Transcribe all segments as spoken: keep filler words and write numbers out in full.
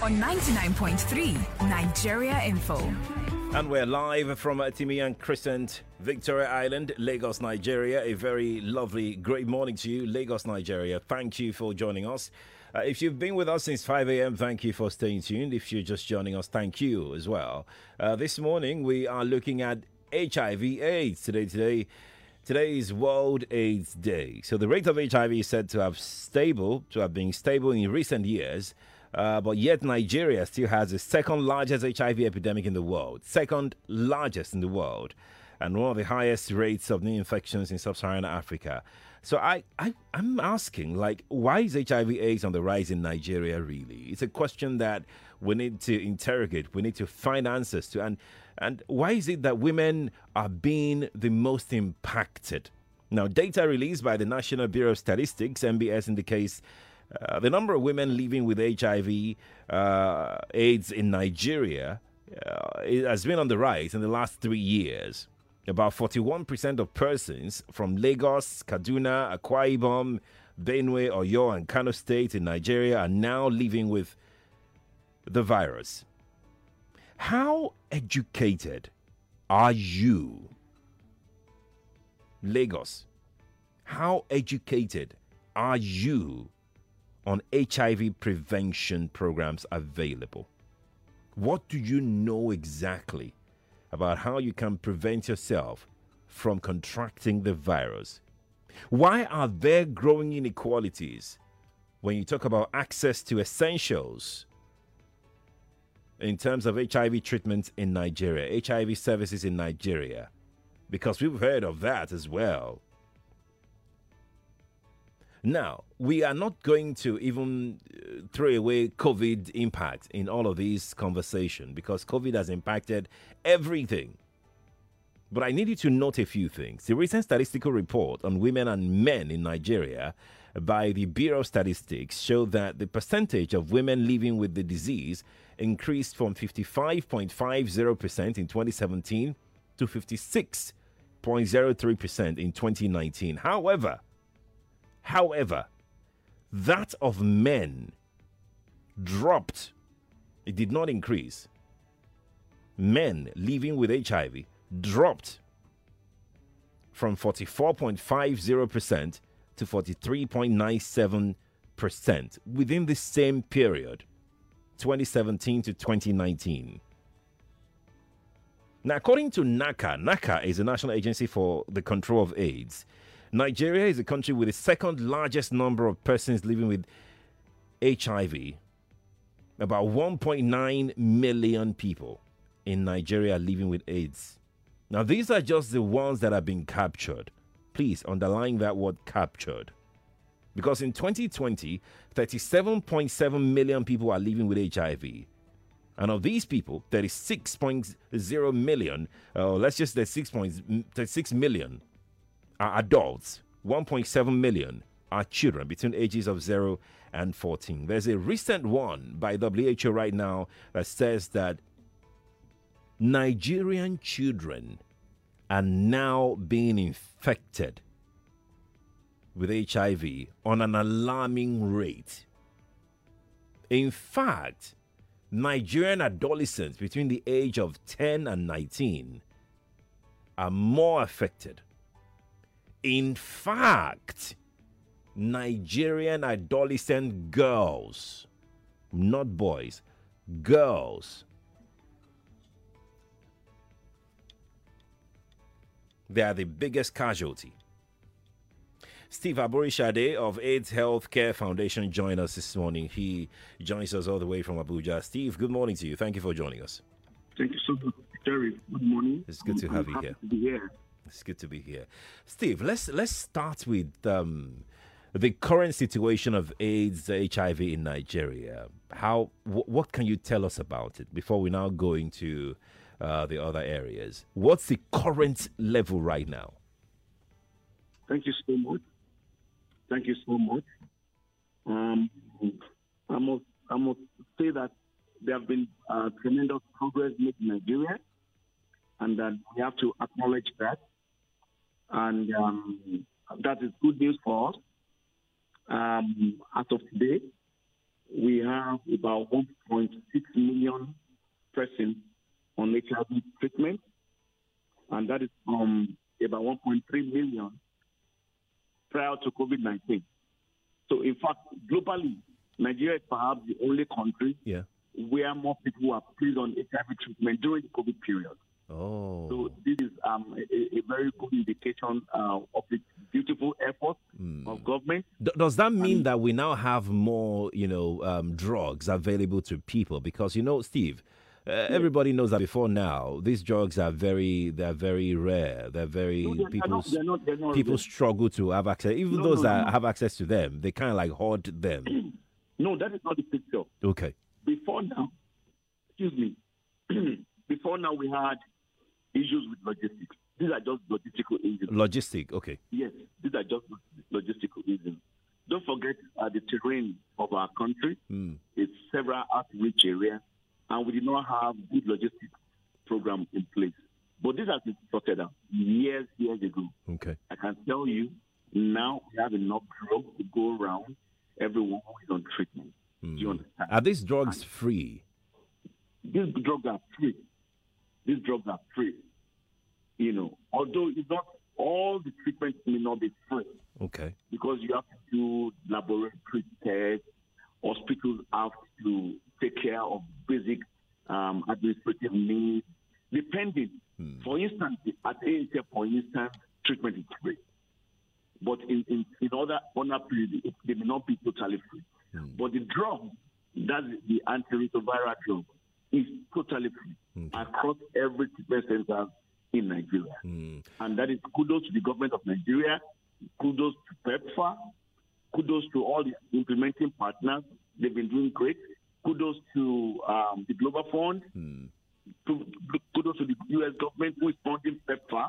on ninety-nine point three Nigeria Info. And we're live from Timian Crescent, Victoria Island, Lagos, Nigeria. A very lovely, great morning to you, Lagos, Nigeria. Thank you for joining us. Uh, if you've been with us since five a.m., thank you for staying tuned. If you're just joining us, thank you as well. Uh, this morning, we are looking at H I V AIDS. Today, today, today is World AIDS Day. So the rate of H I V is said to have stable, to have been stable in recent years. Uh, but yet Nigeria still has the second largest H I V epidemic in the world, second largest in the world, and one of the highest rates of new infections in sub-Saharan Africa. So I, I, I'm asking, like, why is H I V AIDS on the rise in Nigeria, really? It's a question that we need to interrogate. We need to find answers to. And, and why is it that women are being the most impacted? Now, data released by the National Bureau of Statistics, N B S, indicates Uh, the number of women living with H I V uh, AIDS in Nigeria uh, it has been on the rise in the last three years. About forty-one percent of persons from Lagos, Kaduna, Akwa Ibom, Benue, Oyo, and Kano states in Nigeria are now living with the virus. How educated are you, Lagos? How educated are you on H I V prevention programs available? What do you know exactly about how you can prevent yourself from contracting the virus? Why are there growing inequalities when you talk about access to essentials in terms of H I V treatment in Nigeria, H I V services in Nigeria? Because we've heard of that as well. Now, we are not going to even throw away COVID impact in all of these conversations because COVID has impacted everything. But I need you to note a few things. The recent statistical report on women and men in Nigeria by the Bureau of Statistics showed that the percentage of women living with the disease increased from fifty-five point five zero percent in twenty seventeen to fifty-six point zero three percent in twenty nineteen. However, However, that of men dropped. It did not increase. Men living with H I V dropped from forty-four point five zero percent to forty-three point nine seven percent within the same period, twenty seventeen to twenty nineteen. Now, according to NACA, NACA is the National Agency for the Control of AIDS. Nigeria is a country with the second largest number of persons living with H I V. About one point nine million people in Nigeria living with AIDS. Now, these are just the ones that have been captured. Please underline that word captured. Because in twenty twenty, thirty-seven point seven million people are living with H I V. And of these people, thirty-six point zero million, uh, let's just say thirty-six million, are adults. one point seven million are children between ages of zero and fourteen. There's a recent one by W H O right now that says that Nigerian children are now being infected with H I V on an alarming rate. In fact, Nigerian adolescents between the age of ten and nineteen are more affected. In fact, Nigerian adolescent girls, not boys, girls, they are the biggest casualty. Steve Aborishade of AIDS Healthcare Foundation joined us this morning. He joins us all the way from Abuja. Steve, good morning to you. Thank you for joining us. Thank you so much, Jerry. Good morning. It's good to have you here. To be here. It's good to be here. Steve, let's let's start with um, the current situation of AIDS, H I V in Nigeria. How, wh- what can you tell us about it before we now go into uh, the other areas? What's the current level right now? Thank you so much. Thank you so much. Um, I must, I must say that there have been uh, tremendous progress made in Nigeria, and that we have to acknowledge that. And um, that is good news for us. Um, as of today, we have about one point six million persons on H I V treatment, and that is from about one point three million prior to COVID nineteen. So, in fact, globally, Nigeria is perhaps the only country yeah. where more people are placed on H I V treatment during the COVID period. Oh. So this is um, a, a very good indication uh, of the beautiful effort mm. of government. D- does that mean and that we now have more, you know, um, drugs available to people? Because, you know, Steve, uh, yes. everybody knows that before now, these drugs are very, they're very rare. They're very, no, they're, people, they're not, they're not people rare. struggle to have access. Even no, those no, that no. have access to them, they kind of like hoard them. No, that is not the picture. Okay. Before now, excuse me, before now we had issues with logistics. These are just logistical issues. Logistic, okay. Yes, these are just logistical issues. Don't forget uh, the terrain of our country. Mm. It's several outreach areas, and we did not have good logistics program in place. But this has been sorted out years, years ago. Okay. I can tell you now we have enough drugs to go around everyone who is on treatment. Mm. Do you understand? Are these drugs and free? These drugs are free. These drugs are free. You know, although it's not all the treatments may not be free. Okay. Because you have to do laboratory tests, hospitals have to take care of basic um, administrative needs, depending. Hmm. For instance, at A H F, for instance, treatment is free. But in, in, in other other periods, it, they may not be totally free. Hmm. But the drug, that's the antiretroviral drug, is totally free okay. across every treatment center in Nigeria. Mm. And that is kudos to the government of Nigeria, kudos to PEPFAR, kudos to all the implementing partners. They've been doing great. Kudos to um, the Global Fund, mm. to, kudos to the U S government who is funding PEPFAR.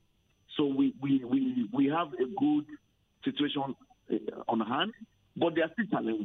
So we, we, we, we have a good situation on hand, but there are still challenges.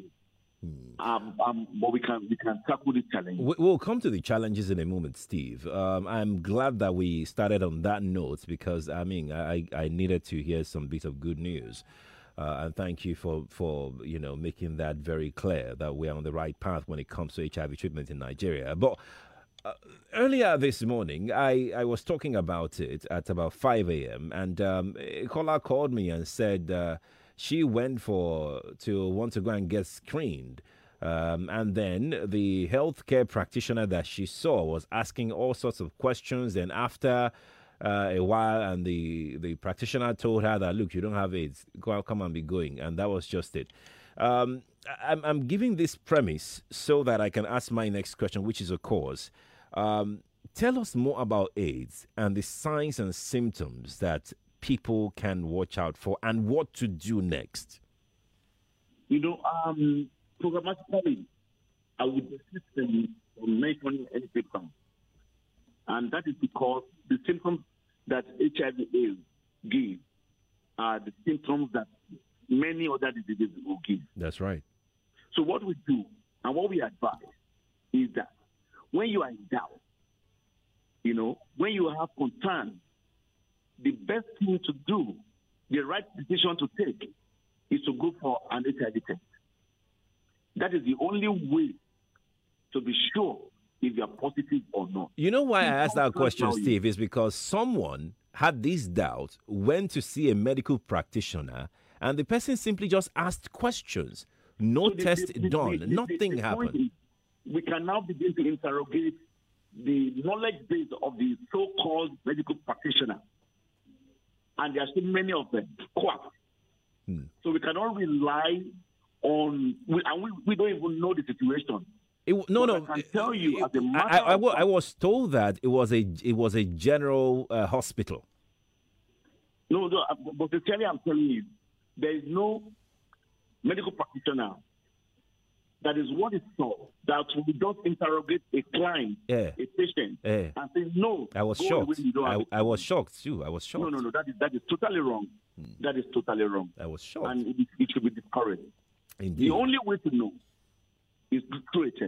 Um, um, but we can we can tackle the challenge. We'll come to the challenges in a moment, Steve. Um, I'm glad that we started on that note because I mean I, I needed to hear some bit of good news, uh, and thank you for, for you know making that very clear that we're on the right path when it comes to H I V treatment in Nigeria. But uh, earlier this morning, I, I was talking about it at about five a.m. and um, a caller called me and said. Uh, She went for to want to go and get screened. Um, and then the healthcare practitioner that she saw was asking all sorts of questions. And after uh, a while, and the, the practitioner told her that, look, you don't have AIDS. Go, come and be going. And that was just it. Um, I'm, I'm giving this premise so that I can ask my next question, which is, of course, um, tell us more about AIDS and the signs and symptoms that people can watch out for and what to do next. You know, um, programmatically, I would desist from mentioning any symptoms. And that is because the symptoms that H I V AIDS gives are the symptoms that many other diseases will give. That's right. So what we do and what we advise is that when you are in doubt, you know, when you have concern, the best thing to do, the right decision to take, is to go for an H I V test. That is the only way to be sure if you are positive or not. You know why I asked that question, Steve, is because someone had this doubt, went to see a medical practitioner, and the person simply just asked questions. No so test the, the, done. The, the, Nothing the, the happened. Is, we can now begin to interrogate the knowledge base of the so-called medical practitioner. And there are so many of them, quacks. Hmm. So we cannot rely on, we, and we, we don't even know the situation. It, no, but no. I can tell you, it, as a matter I, I, of I, I was told that it was a it was a general uh, hospital. No, no. But sincerely, I'm telling you, there is no medical practitioner that is what is so that will just interrogate a client, yeah. a patient, yeah. and say no. I was shocked. I, I was shocked too. I was shocked. No, no, no. That is that is totally wrong. Hmm. That is totally wrong. I was shocked, and it, it should be discouraged. Indeed. The only way to know is through a test,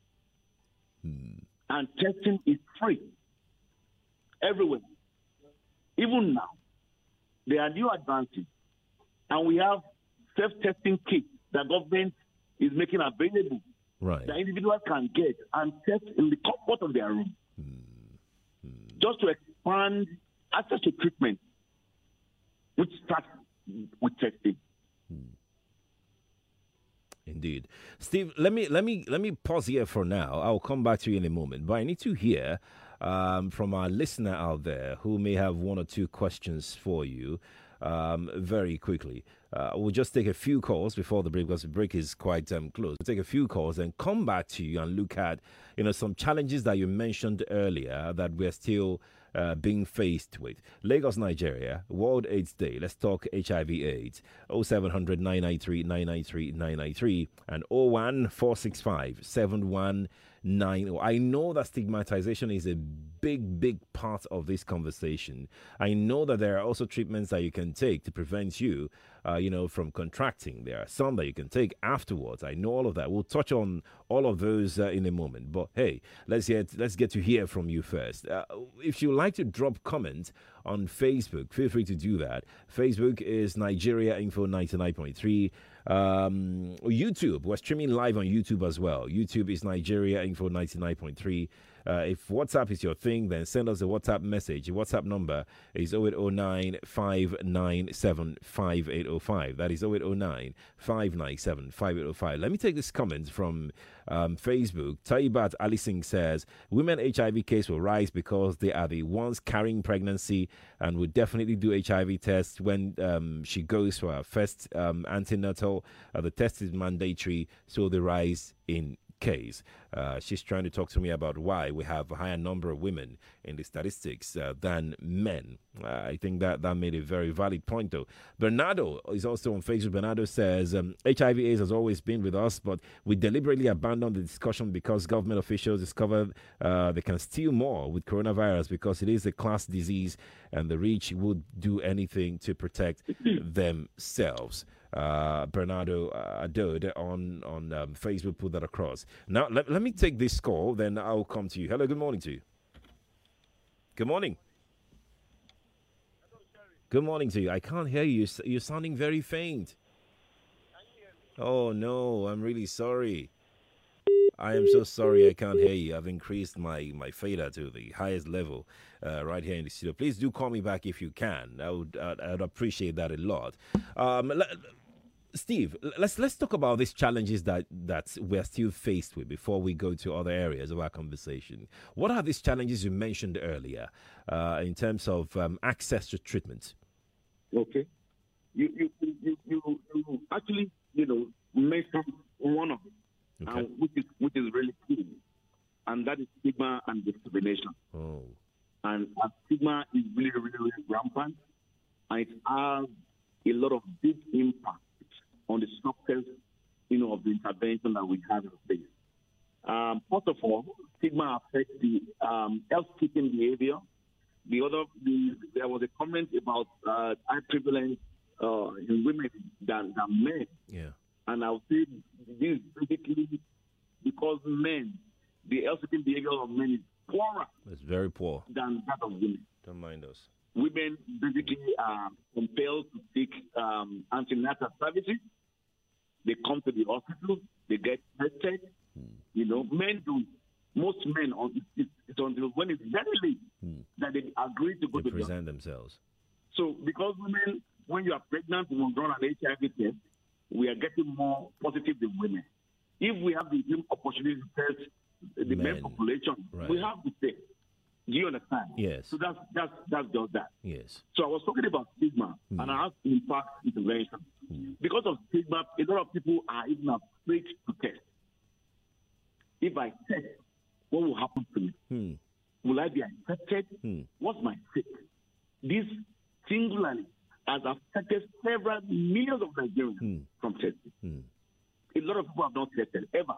hmm. and testing is free everywhere. Even now, there are new advances, and we have self-testing kits that government is making available Right. that individuals can get and test in the comfort of their room. Mm. Just to expand access to treatment, which starts with testing. Indeed. Steve, let me let me let me pause here for now. I'll come back to you in a moment. But I need to hear um, from our listener out there who may have one or two questions for you um, very quickly. Uh, we'll just take a few calls before the break because the break is quite um, close. We'll take a few calls and come back to you and look at, you know, some challenges that you mentioned earlier that we're still uh, being faced with. Lagos, Nigeria, World AIDS Day. Let's talk H I V AIDS. oh seven hundred, nine nine three, nine nine three, nine nine three and oh one four six five, seven one nine. I know that stigmatization is a big, big part of this conversation. I know that there are also treatments that you can take to prevent you, uh, you know, from contracting. There are some that you can take afterwards. I know all of that. We'll touch on all of those uh, in a moment. But hey, let's get let's get to hear from you first. Uh, if you like to drop comments on Facebook, feel free to do that. Facebook is Nigeria Info ninety-nine point three. Um, YouTube, we're streaming live on YouTube as well. YouTube is Nigeria Info ninety-nine point three. Uh, if WhatsApp is your thing, then send us a WhatsApp message. The WhatsApp number is oh eight oh nine, five nine seven, five eight oh five. That is oh eight oh nine, five nine seven, five eight oh five. Let me take this comment from um, Facebook. Taibat Ali Singh says, women H I V case will rise because they are the ones carrying pregnancy and will definitely do H I V tests when um, she goes for her first um, antenatal. Uh, the test is mandatory, so they rise in case. Uh, she's trying to talk to me about why we have a higher number of women in the statistics uh, than men. Uh, I think that that made a very valid point, though. Bernardo is also on Facebook. Bernardo says, um, H I V AIDS has always been with us, but we deliberately abandoned the discussion because government officials discovered uh, they can steal more with coronavirus because it is a class disease and the rich would do anything to protect themselves. Uh, Bernardo uh, Adode on on um, Facebook put that across. Now let, let me take this call, then I'll come to you. Hello, good morning to you. Good morning. Good morning to you. I can't hear you. You're sounding very faint. Oh no, I'm really sorry. I am so sorry I can't hear you. I've increased my, my fader to the highest level uh, right here in the studio. Please do call me back if you can. I would I'd, I'd appreciate that a lot. Um, l- Steve, let's let's talk about these challenges that, that we're still faced with before we go to other areas of our conversation. What are these challenges you mentioned earlier uh, in terms of um, access to treatment? Okay. You you, you, you, you actually, you know, mentioned one of them. Okay. Uh, which is which is really key, and that is stigma and discrimination. Oh. And uh, stigma is really, really, really rampant, and it has a lot of big impact on the success, you know, of the intervention that we have in place. Um, first of all, stigma affects the um, health-seeking behavior. The other, the, there was a comment about uh, high prevalence uh, in women than, than men. Yeah. And I would say this is basically because men, the health-seeking behavior of men is poorer. It's very poor. Than that of women. Don't mind us. Women basically are compelled to seek um, antenatal services. They come to the hospital, they get tested. Mm. You know, men do. Most men, it's, it's until when it's very late mm. that they agree to go they to present the themselves. So because women, when you are pregnant, you will run an H I V test. We are getting more positive than women. If we have the same opportunity to test the men, men population, right. we have to test. Do you understand? Yes. So that's that's that's just that. Yes. So I was talking about stigma, mm. and I have impact intervention. Mm. Because of stigma, a lot of people are even afraid to test. If I test, what will happen to me? Mm. Will I be infected? Mm. What's my fate? This singularly has affected several millions of Nigerians mm. from testing. Mm. A lot of people have not tested ever.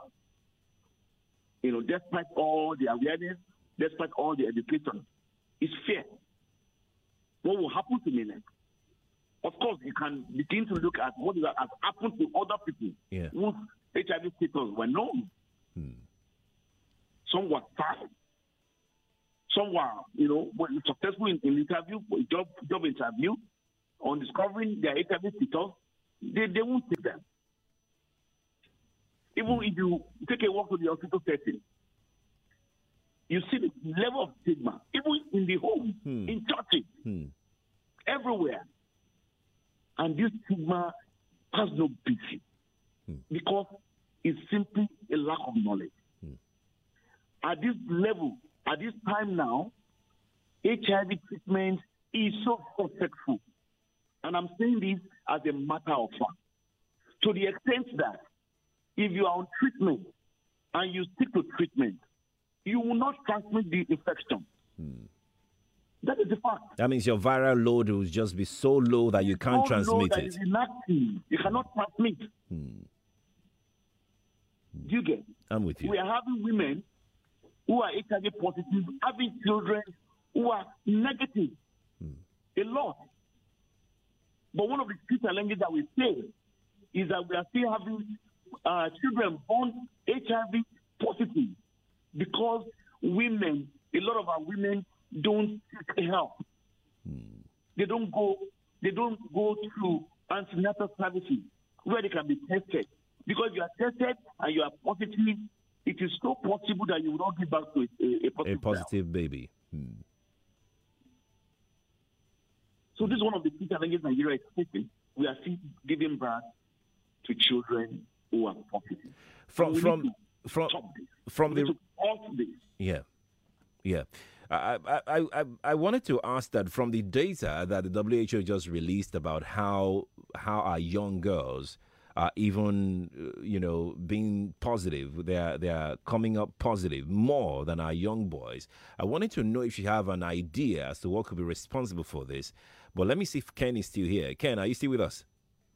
You know, despite all the awareness, despite all the education, it's fear. What will happen to me next? Of course, you can begin to look at what has happened to other people yeah. whose H I V status were known. Hmm. Some were tried. Some were, you know, were successful in, in interview, job job interview, on discovering their H I V status. They, they won't take them. Even if you take a walk to the hospital setting, you see the level of stigma, even in the home, Hmm. in churches, Hmm. everywhere. And this stigma has no basis Hmm. because it's simply a lack of knowledge. Hmm. At this level, at this time now, H I V treatment is so successful. And I'm saying this as a matter of fact. To the extent that if you are on treatment and you stick to treatment, you will not transmit the infection. Hmm. That is the fact. That means your viral load will just be so low that you can't So low transmit that it. it's inactive. You cannot transmit. Hmm. Do you get? I'm with you. We are having women who are H I V positive, having children who are negative. Hmm. A lot. But one of the key challenges that we face is that we are still having uh, children born H I V positive because women, a lot of our women don't seek help. Hmm. They don't go. They don't go through antenatal services where they can be tested. Because you are tested and you are positive, it is so possible that you will not give back to a, a, a positive, A positive baby. Hmm. So this is one of the key challenges Nigeria is facing. We are still giving birth to children who are positive. From we from need to from stop this. from We the need to halt this. yeah yeah. I, I, I, I I wanted to ask that from the data that the W H O just released about how how our young girls are even uh, you know being positive, they are they are coming up positive more than our young boys. I wanted to know if you have an idea as to what could be responsible for this. But let me see if Ken is still here. Ken, are you still with us?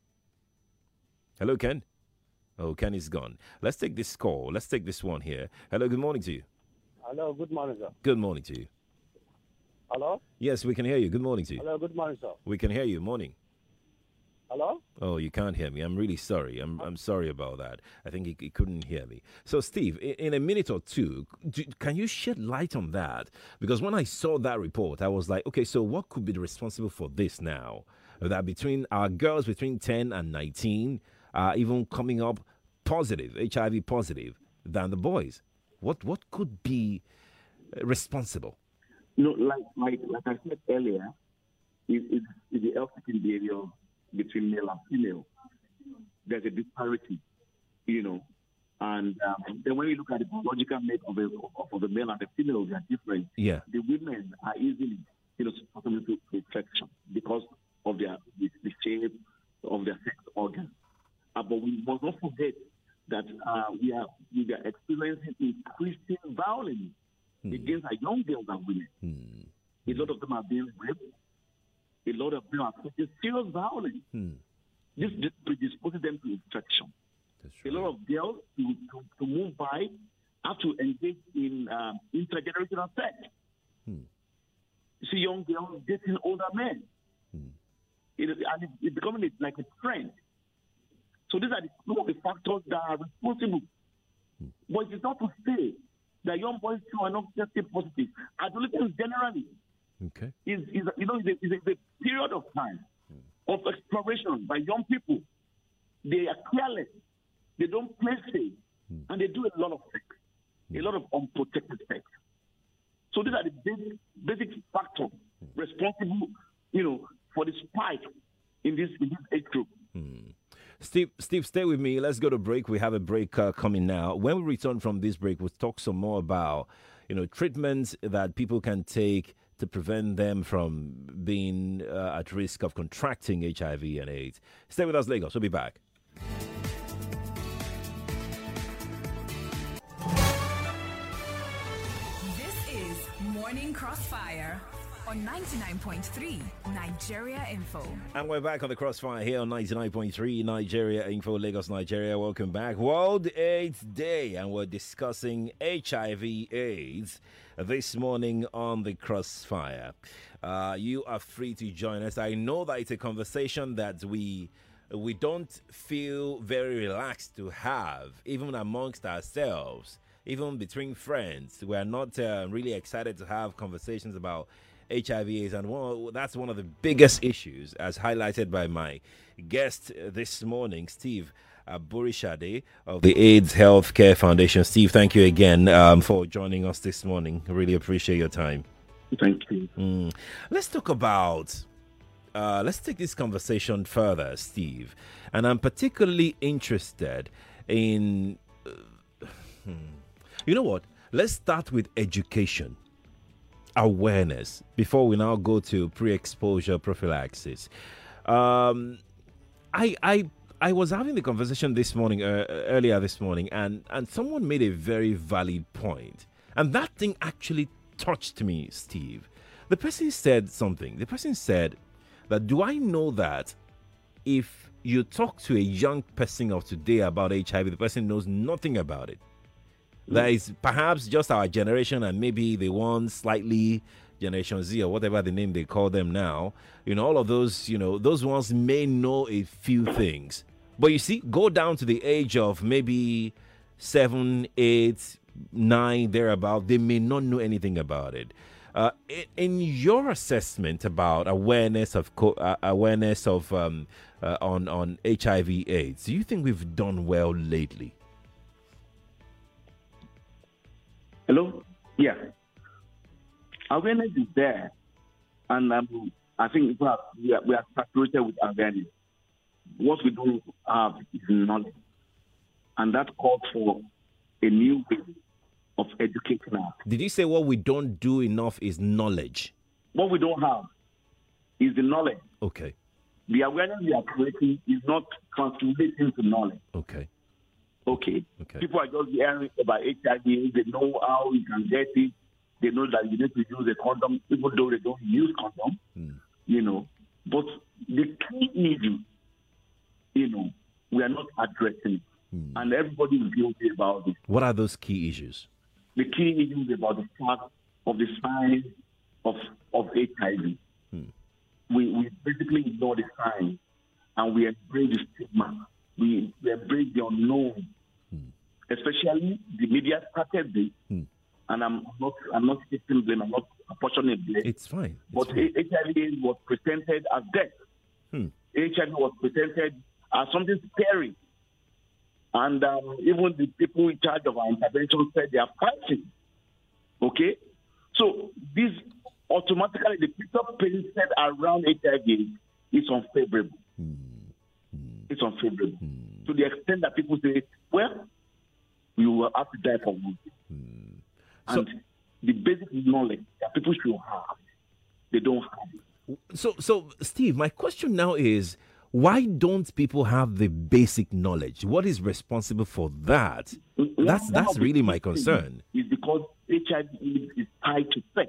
Hello, Ken. Oh, Ken is gone. Let's take this call. Let's take this one here. Hello, good morning to you. Hello, good morning, sir. Good morning to you. Hello? Yes, we can hear you. Good morning to you. Hello, good morning, sir. We can hear you. Morning. Hello? Oh, you can't hear me. I'm really sorry. I'm I'm sorry about that. I think he, he couldn't hear me. So, Steve, in, in a minute or two, do, can you shed light on that? Because when I saw that report, I was like, okay, so what could be responsible for this now? That between our girls between ten and nineteen are even coming up positive, H I V positive, than the boys. What what could be uh, responsible? You know, like like like I said earlier, it, it, it's the health-seeking behavior between male and female. There's a disparity, you know. And um, then when you look at the biological makeup of, of, of the male and the female, they are different. Yeah. The women are easily, you know, susceptible to infection because of their the, the shape of their sex organs. Uh, but we must not forget that uh, we are we are experiencing increasing violence Hmm. against our young girls and women. Hmm. A lot of them are being raped. A lot of them are facing serious violence. Hmm. This dis- predisposes them to infection. That's A right. lot of girls to, to, to move by have to engage in um, intergenerational sex. Hmm. You see young girls dating older men. Hmm. It is, and it's, it's becoming a, like a trend. So these are the, some of the factors that are responsible. Hmm. But it is not to say that young boys too are not just positive. Adolescence generally Okay. is, is you know, is a, is a, is a period of time of exploration by young people. They are careless. They don't play safe. And they do a lot of sex, a lot of unprotected sex. So these are the basic, basic factors responsible, you know, for the spike in this, in this age group. Hmm. Steve, Steve, stay with me. Let's go to break. We have a break uh, coming now. When we return from this break, we'll talk some more about, you know, treatments that people can take to prevent them from being uh, at risk of contracting H I V and AIDS. Stay with us, Lagos. We'll be back. This is Morning Crossfire on ninety-nine point three Nigeria Info. And we're back on the Crossfire here on ninety-nine point three Nigeria Info, Lagos, Nigeria. Welcome back. World AIDS Day, and we're discussing H I V AIDS this morning on the Crossfire. Uh, you are free to join us. I know that it's a conversation that we we don't feel very relaxed to have, even amongst ourselves, even between friends. We are not uh, really excited to have conversations about H I V AIDS, and one, that's one of the biggest issues, as highlighted by my guest this morning, Steve Aburishade of the AIDS Healthcare Foundation. Steve, thank you again um, for joining us this morning. I really appreciate your time. Thank you. Mm. Let's talk about, uh, let's take this conversation further, Steve. And I'm particularly interested in, uh, hmm, you know what? Let's start with education, awareness, before we now go to pre-exposure prophylaxis. Um, I, I, I was having the conversation this morning, uh, earlier this morning, and, and someone made a very valid point. And that thing actually touched me, Steve. The person said something. The person said that, do I know that if you talk to a young person of today about H I V, the person knows nothing about it? That is perhaps just our generation and maybe the one slightly Generation Z or whatever the name they call them now. You know, all of those, you know, those ones may know a few things. But you see, go down to the age of maybe seven, eight, nine, thereabout, they may not know anything about it. Uh, in, in your assessment about awareness of co- uh, awareness of um, uh, on on H I V/AIDS, do you think we've done well lately? Hello? Yeah. Awareness is there, and um, I think we are, we are, we are saturated with awareness. What we don't have is knowledge, and that calls for a new way of educating us. Did you say what we don't do enough is knowledge? What we don't have is the knowledge. Okay. The awareness we are creating is not translating to knowledge. Okay. Okay. Okay. People are just hearing about H I V. They know how you can get it. They know that you need to use a condom, even though they don't use condom. Mm. You know. But the key issue, you know, we are not addressing it. Mm. And everybody is guilty about it. What are those key issues? The key issue is about the fact of the signs of, of H I V. Mm. We, we basically ignore the signs and we embrace the stigma. We, we embrace the unknown. Mm. Especially the media started this. Mm. And I'm not, I'm not taking blame. I'm not apportioning blame. It's fine. It's but fine. H I V was presented as death. Hmm. H I V was presented as something scary. And um, even the people in charge of our intervention said they are fighting. Okay? So this automatically, the picture painted around H I V is unfavorable. Hmm. Hmm. It's unfavorable. Hmm. To the extent that people say, well, we will have to die for one. Hmm. And so, the basic knowledge that people should have, they don't have it. So, so Steve, my question now is, why don't people have the basic knowledge? What is responsible for that? That's that's really my concern. Is because H I V is tied to sex,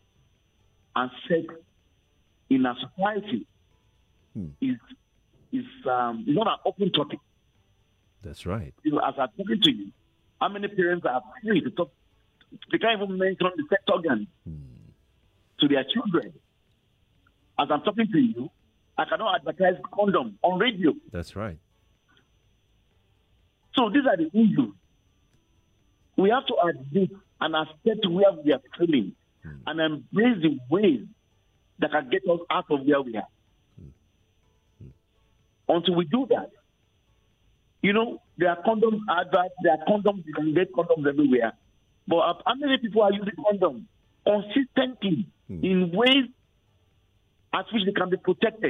and sex in our society hmm. is is um, not an open topic. That's right. You know, as I'm talking to you, how many parents are free to talk? They can't even mention the sex organ hmm. to their children. As I'm talking to you, I cannot advertise condom on radio. That's right. So these are the issues. We have to admit and accept where we are failing hmm. and embrace the ways that can get us out of where we are. Hmm. Hmm. Until we do that, you know, there are condoms adverts, there are condoms, you can get condoms everywhere. But how many people are using condoms consistently hmm. in ways at which they can be protected?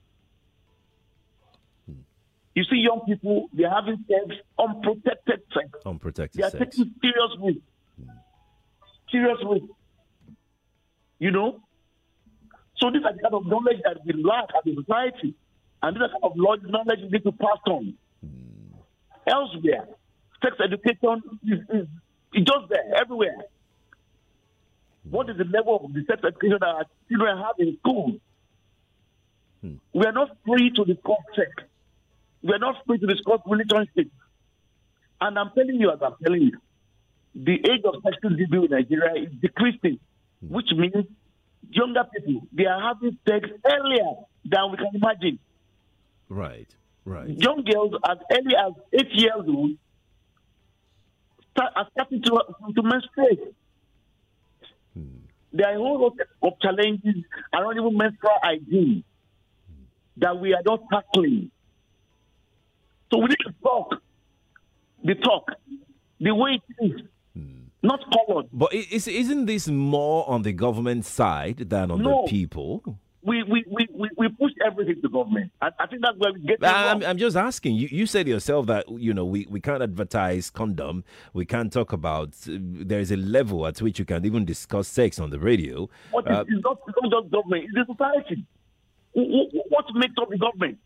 Hmm. You see young people, they're having sex, unprotected sex. Unprotected they are sex. taking serious risks. Hmm. Serious risks. You know? So these are the kind of knowledge that we lack as a society. And these are the kind of knowledge we need to pass on. Hmm. Elsewhere, sex education is, is It's just there, everywhere. What is the level of the sex education that our children have in school? Hmm. We are not free to discuss sex. We are not free to discuss relationships. And I'm telling you, as I'm telling you, the age of sexual debut in Nigeria is decreasing, hmm. which means younger people, they are having sex earlier than we can imagine. Right, right. Young girls as early as eight years old Start, are starting to, to menstruate. Hmm. There are a whole lot of challenges around even menstrual hygiene hmm. that we are not tackling. So we need to talk the talk the way it is, hmm. not colored. But is, isn't this more on the government side than on no. the people? We, we, we, we, we push everything to government. I, I think that's where we get it I'm, wrong. I'm just asking. You, you said yourself that, you know, we, we can't advertise condom. We can't talk about, uh, there's a level at which you can even discuss sex on the radio. But uh, it's, it's, not, it's not just government, it's the society. What, what makes up the government?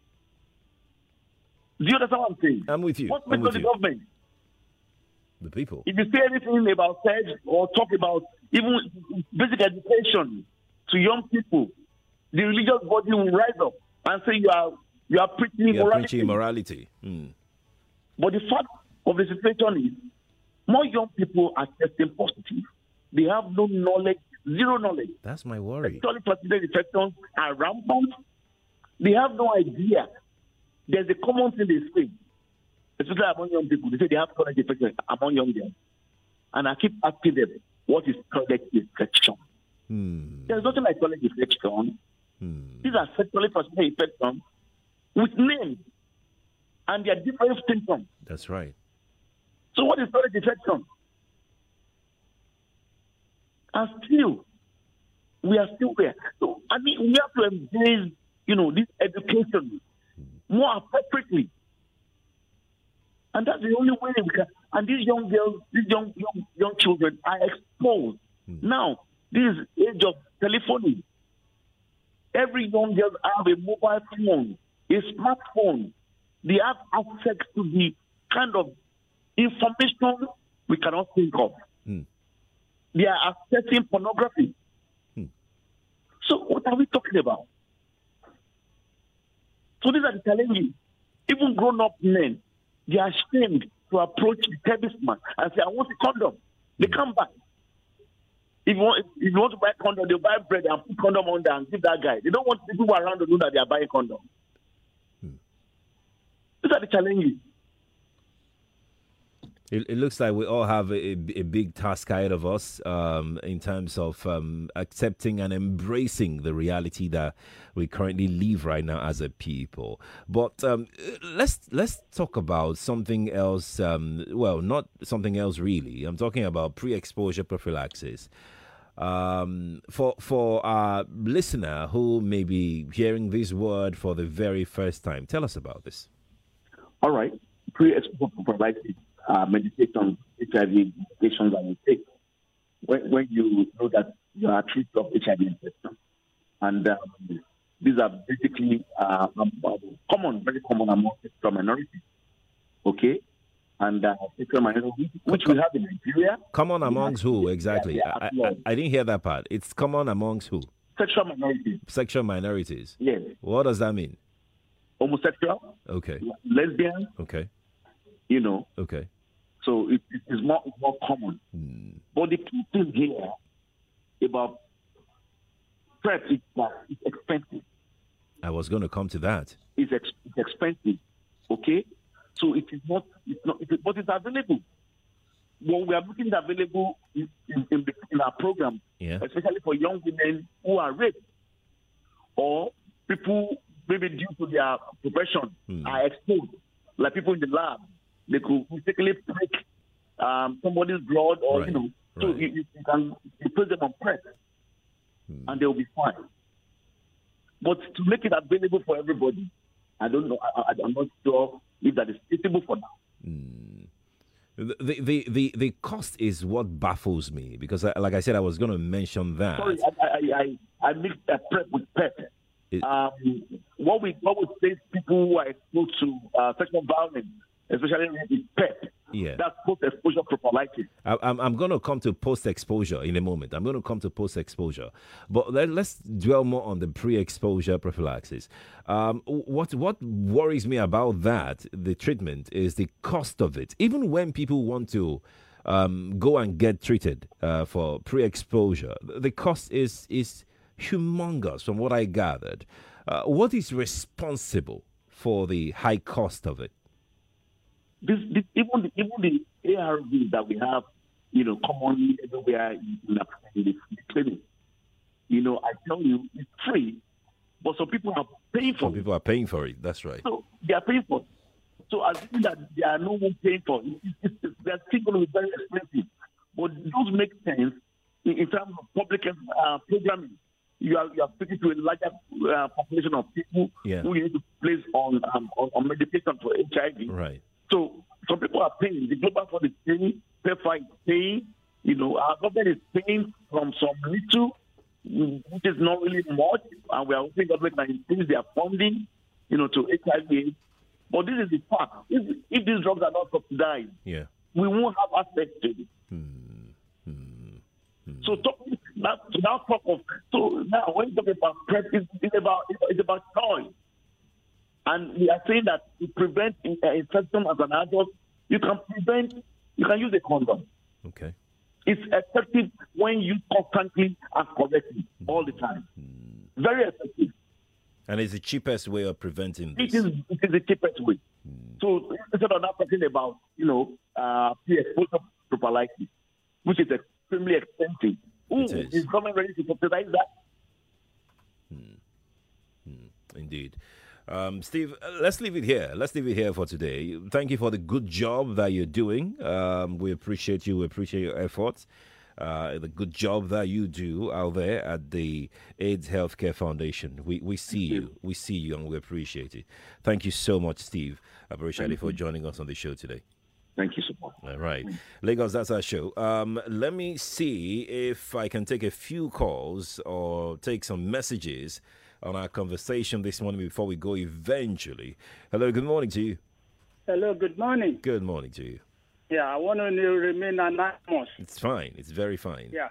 Do you understand what I'm saying? I'm with you. What I'm makes with up the you. government? The people. If you say anything about sex or talk about even basic education to young people, the religious body will rise up and say you are you are preaching You're immorality. preaching immorality. Mm. But the fact of the situation is, more young people are testing positive. They have no knowledge, zero knowledge. That's my worry. Sexually transmitted infections are rampant. They have no idea. There's a common thing they say, especially among young people. They say they have toilet infection among young girls. And I keep asking them, what is toilet infection? Hmm. There's nothing like toilet infection. Hmm. These are sexually transmitted infections with names, and they are different symptoms. That's right. So what is toilet infection? And still, we are still there. So I mean, we have to embrace, you know, this education more appropriately. And that's the only way we can. And these young girls, these young young, young children are exposed. Mm. Now, this is age of telephony. Every young girl have a mobile phone, a smartphone. They have access to the kind of information we cannot think of. Mm. They are accessing pornography. Mm. So what are we talking about? So these are the challenges. Even grown-up men, they are ashamed to approach the chemist man and say, I want a condom. They come back. If you, want, if you want to buy condom, they'll buy bread and put condom on there and give that guy. They don't want people around to know that they are buying condom. Hmm. These are the challenges. It, it looks like we all have a, a big task ahead of us um, in terms of um, accepting and embracing the reality that we currently live right now as a people. But um, let's let's talk about something else. Um, well, not something else really. I'm talking about pre-exposure prophylaxis. Um, for for our listener who may be hearing this word for the very first time, tell us about this. All right, pre-exposure prophylaxis. Uh, medication, H I V medications that you take when, when you know that you are treated of H I V infection. And um, these are basically uh, um, common, very common among sexual minorities. Okay? And uh, sexual minorities, which we have in Nigeria. Common amongst who, exactly? Yeah, I, I, I didn't hear that part. It's common amongst who? Sexual minorities. Sexual minorities? Yes. What does that mean? Homosexual. Okay. Lesbian. Okay. You know. Okay. So it, it is more, more common. Hmm. But the key thing here about PrEP is that it's expensive. I was going to come to that. It's, ex, it's expensive, okay? So it is not, it's not, it is, but it's available. What we are looking at available in, in, in, the, in our program, yeah. especially for young women who are raped or people maybe due to their profession hmm. are exposed, like people in the lab. They could mistakenly prick um, somebody's blood, or, right. you know, so right. you, you can you put them on PrEP, hmm. and they will be fine. But to make it available for everybody, I don't know. I, I, I'm not sure if that is feasible for now. Hmm. The, the the the cost is what baffles me, because, I, like I said, I was going to mention that. Sorry, I I, I, I mixed uh, PrEP with PEP. It, um, what we what we say people who are exposed to uh, sexual violence, especially with PEP. Yeah. That's post-exposure prophylaxis. I, I'm, I'm going to come to post-exposure in a moment. I'm going to come to post-exposure. But let, let's dwell more on the pre-exposure prophylaxis. Um, what, what worries me about that, the treatment, is the cost of it. Even when people want to um, go and get treated uh, for pre-exposure, the cost is, is humongous from what I gathered. Uh, what is responsible for the high cost of it? This, this, even the, even the A R Vs that we have, you know, commonly everywhere in the, in the clinic, you know, I tell you, it's free, but some people are paying for some it. Some people are paying for it, that's right. So they are paying for it. So assuming that there are no one paying for it, it, it, they're still going to be very expensive. But those make sense in, in terms of public uh, programming. You are you are speaking to a larger uh, population of people yeah. who you need to place on, um, on on medication for H I V. Right. So some people are paying. The Global Fund is paying. PEPFAR is paying. You know, our government is paying from some little, which is not really much, and we are hoping government can increase their funding, you know, to H I V. But this is the fact. If, if these drugs are not subsidized, yeah. we won't have access to it. Hmm. Hmm. Hmm. So talk, now, so now talk of so now when you talk about PrEP, it's, it's about it's about choice, and we are saying that to prevent uh, infection as an adult, you can prevent. You can use a condom. Okay. It's effective when used constantly and correctly all the time. Hmm. Very effective. And it's the cheapest way of preventing this. It is, it is the cheapest way. Mm. So instead of not talking about, you know, uh, pre-exposure prophylaxis, which is extremely expensive, Ooh, it is. Is government ready to subsidize that? Mm. Mm. Indeed. Um, Steve, uh, let's leave it here. Let's leave it here for today. Thank you for the good job that you're doing. Um, we appreciate you. We appreciate your efforts. Uh, the good job that you do out there at the AIDS Healthcare Foundation. We we see you. you. We see you and we appreciate it. Thank you so much, Steve Aborishade, for joining us on the show today. Thank you so much. All right. Lagos, that's our show. Um, let me see if I can take a few calls or take some messages on our conversation this morning before we go eventually. Hello, good morning to you. Hello, good morning. Good morning to you. Yeah, I want to remain anonymous. It's fine. It's very fine. Yeah.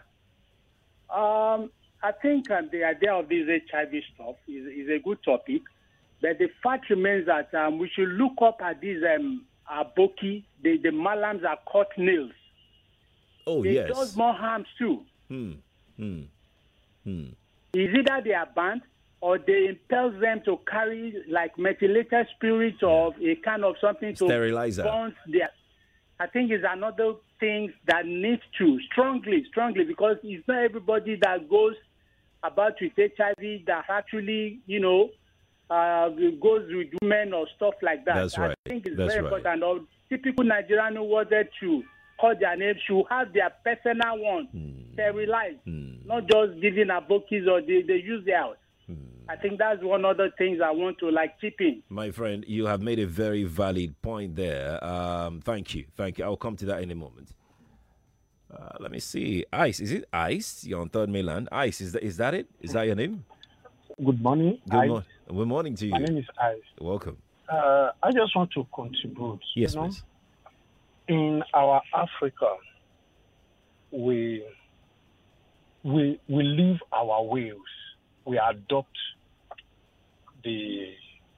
Um, I think uh, the idea of this H I V stuff is, is a good topic, but the fact remains that um, we should look up at these um, aboki, the, the malams are cut nails. Oh, it yes. It does more harm too. Hmm. Hmm. Hmm. Is either they are banned or they impel them to carry like methylated spirits or a kind of something to sterilizer. burn their. I think it's another thing that needs to strongly, strongly, because it's not everybody that goes about with H I V that actually, you know, uh, goes with women or stuff like that. That's right. I think it's That's very right. important. Or typical Nigerian who wanted to call their name should have their personal one mm. sterilized, mm. not just giving abokis or they, they use their house. Mm. I think that's one of the things I want to like chip in. My friend, you have made a very valid point there. Um, thank you. Thank you. I'll come to that in a moment. Uh, let me see. Ice. Is it Ice? You're on Third Mainland. Ice. Is that, is that it? Is that your name? Good morning. Good, mo- Good morning to you. My name is Ice. Welcome. Uh, I just want to contribute. Yes, you know, please. In our Africa, we we we live our ways. We adopt the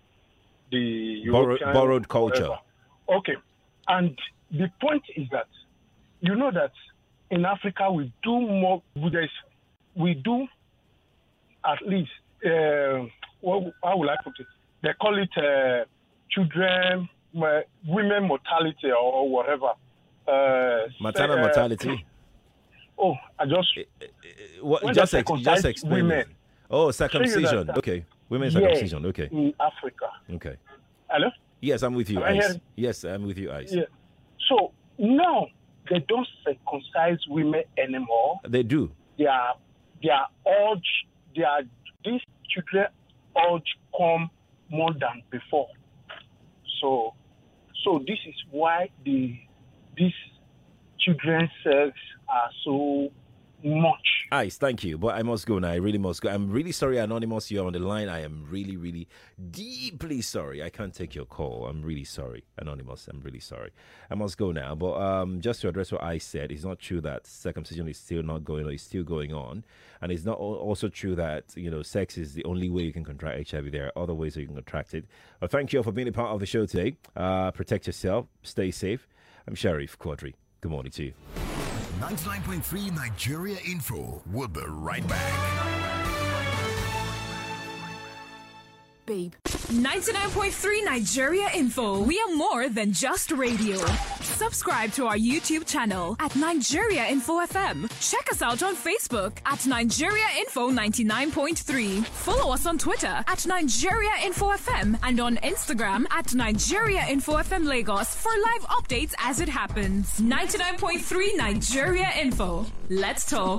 the Borrow, European borrowed culture. whatever. Okay, and the point is that you know that in Africa we do more. We do at least. Uh, what, how will I put it? They call it uh, children, uh, women mortality or whatever. Uh, Maternal uh, mortality. Oh, I just Uh, uh, what, when just they ex- circumcise just explain. women. it. Oh, circumcision. that- Okay, women's Yeah, circumcision. Okay, in Africa. okay. Hello? Yes, I'm with you, Am I Ice. hearing- Yes, I'm with you, Ice. Yeah. So now they don't circumcise women anymore. They do. They are they are urge they are these children urge come more than before. So so this is why the these children's cells are so much. Ice, thank you. But I must go now. I really must go. I'm really sorry, Anonymous, you're on the line. I am really, really deeply sorry. I can't take your call. I'm really sorry. Anonymous, I'm really sorry. I must go now. But um, just to address what I said, it's not true that circumcision is still not going on. It's still going on. And it's not al- also true that, you know, sex is the only way you can contract H I V. There are other ways that you can contract it. But thank you all for being a part of the show today. Uh, protect yourself. Stay safe. I'm Sheriff Quadri. Good morning to you. ninety-nine point three Nigeria Info. We'll be right back. Babe. ninety-nine point three Nigeria Info. We are more than just radio. Subscribe to our YouTube channel at Nigeria Info F M. Check us out on Facebook at Nigeria Info ninety-nine point three. Follow us on Twitter at Nigeria Info F M and on Instagram at Nigeria Info F M Lagos for live updates as it happens. ninety-nine point three Nigeria Info. Let's talk.